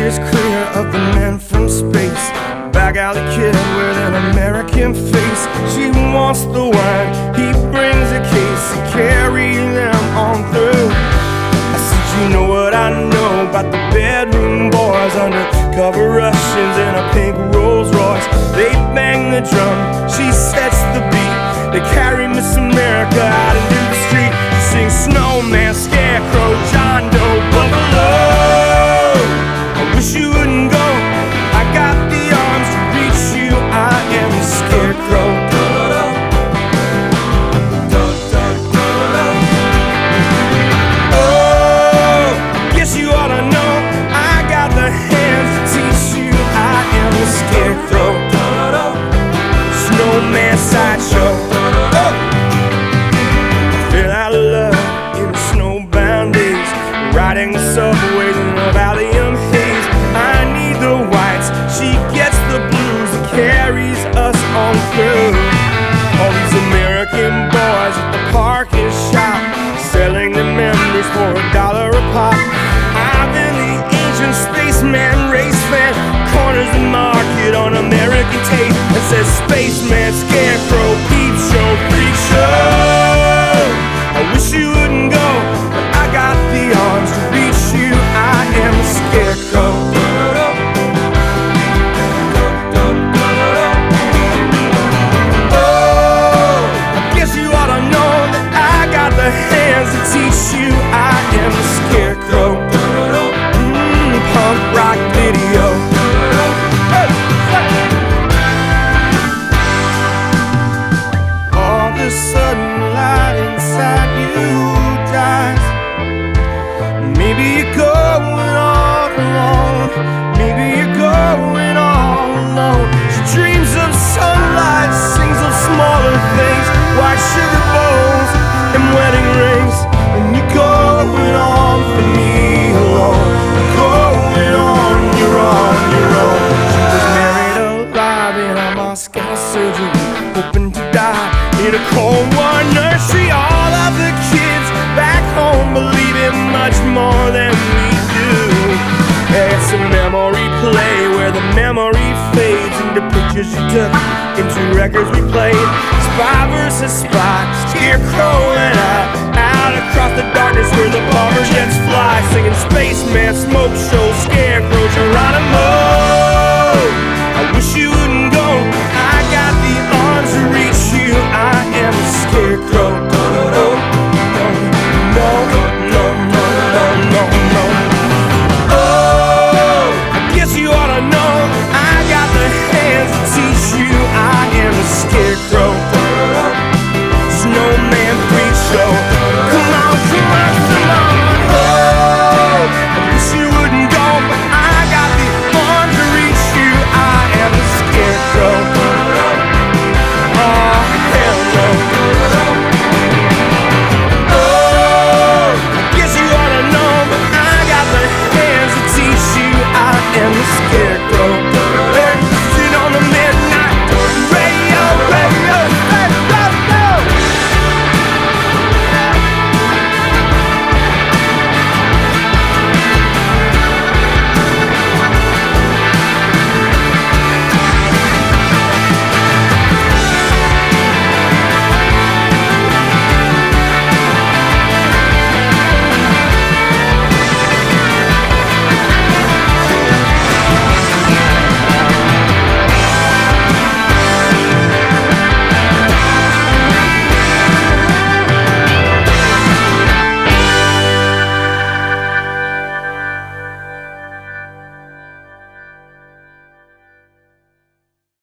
steers clear of the man from space. Back alley kid with an American face. She wants the wine, he brings a case to carry them on through. I said, you know what I know about the bedroom boys, undercover Russians in a pink Rolls Royce. They bang the drum, she sets the beat. They carry Miss America out into the street. She sings Snowman, Scarecrow, John Doe, Buffalo. I wish you wouldn't go, I got the arms to reach you. I am the Scarecrow. Oh, guess you ought to know, I got the hands to teach you. I am the Scarecrow. Snowman sideshow. Feel out of love in the snowbound days, riding the subways in the valley of haze. I need the whites, she gets the blues, that carries us on through. All these American boys at the parking shop, selling their memories for $1 a pop. I've been the ancient spaceman race fan, corners the market on American tape that says Spaceman, Scarecrow, Peep Show, Freak Show. I wish you wouldn't go, but I got the arms to reach you. I am the Scarecrow. Oh, I guess you ought to know that I got the hands to teach you. I am the Scarecrow. Punk rock video. All of a sudden, light inside you dies. Maybe you're going all alone. Maybe you're going all alone. She dreams of sunlight, sings of smaller things, white sugar bowls and wedding rings. And you're going on for me alone. You're going on your own, your own. She was married alive in a Moscow surgery, hoping to die in a Cold War nursery. All of the kids back home believe in much more than we do. It's a memory play where the memory fades into pictures you took, into records we played. Spy versus spy, Scarecrow and I, out across the darkness where the bomber jets fly, singing Spaceman, Smoke Show, Scarecrow, Geronimo. I wish you